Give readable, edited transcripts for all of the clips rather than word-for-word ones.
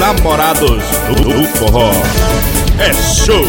namorados do forró. É show!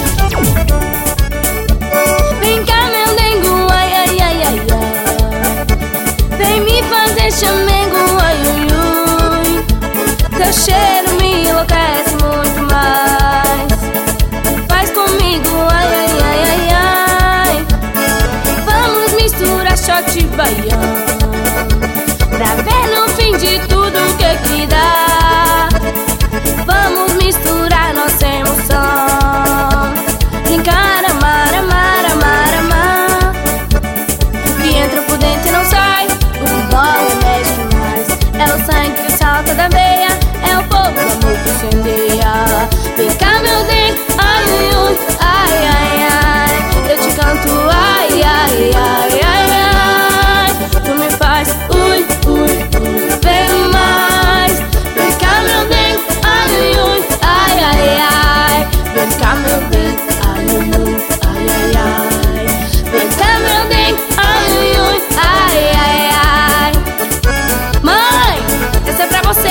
Vem cá, meu dengo, ai, ai, ai, ai, ai. Vem me fazer chamengo, ai, ui, ui. Teu cheiro me enlouquece muito mais. Faz comigo, ai, ai, ai, ai, ai. Vamos misturar shot baiano, pra ver no fim de tudo o que dá. Vamos misturar nossa emoção, brincar, amar, amar, amar, amar. O que entra por dentro e não sai, o que bola mexe mais. É o sangue que salta da veia, é o fogo do amor que incendeia. Vem cá, meu dengo, ai, ui, ai, ai, ai. Eu te canto, ai, ai, ai, ai, ai. Tu me faz, ui, ui, ui, vem mais. Vem cá, meu dengo, ai, ui, ai, ai, ai. Vem cá, meu dengo, ai, ui, ai, ai, ai. Vem cá, meu dengo, ai, ui, ai, ai, ai. Mãe, essa é pra você.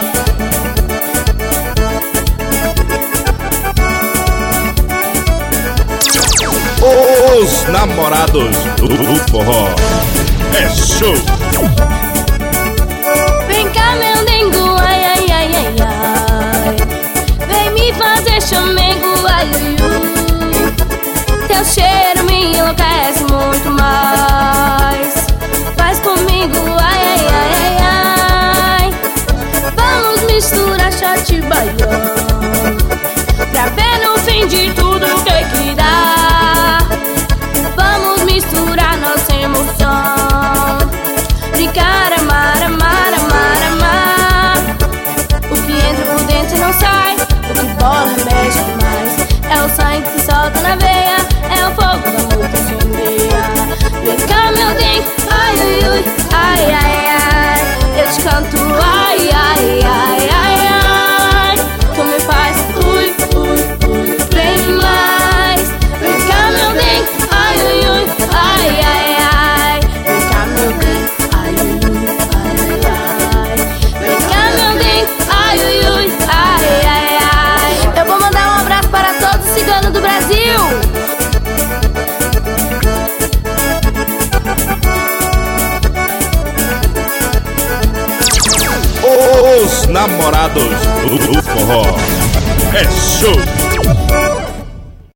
Os namorados do forró. É show! Vem cá, meu dengo, ai, ai, ai, ai, ai. Vem me fazer chamengo, ai, ui, ui. Teu cheiro me enlouquece muito mais. Faz comigo, ai, ai, ai, ai, ai. Vamos misturar shot baiano, pra ver no fim de tudo o que dá. Vamos misturar nossa emoção, brincar, amar, amar, amar, amar. O que entra por dentro e não sai, o que bola mexe mais. É o sangue que solta na veia, é o fogo do amor que incendeia. Vem cá, meu dengo, ai, ui, ui, ai, ai, ai. Eu te canto, ai, ai, ai, ai, ai. Tu me faz, ui, ui, ui, vem mais. Vem cá, meu dengo, ai, ui, ui, ai, ai, ai. Vem cá, meu dengo, ai, ui, ui, ai, ai, ai. Vem cá, meu dengo, ai, ui, ui, ai, ai, ai. Eu vou mandar um abraço para todos os ciganos do Brasil. Os namorados do forró. É show!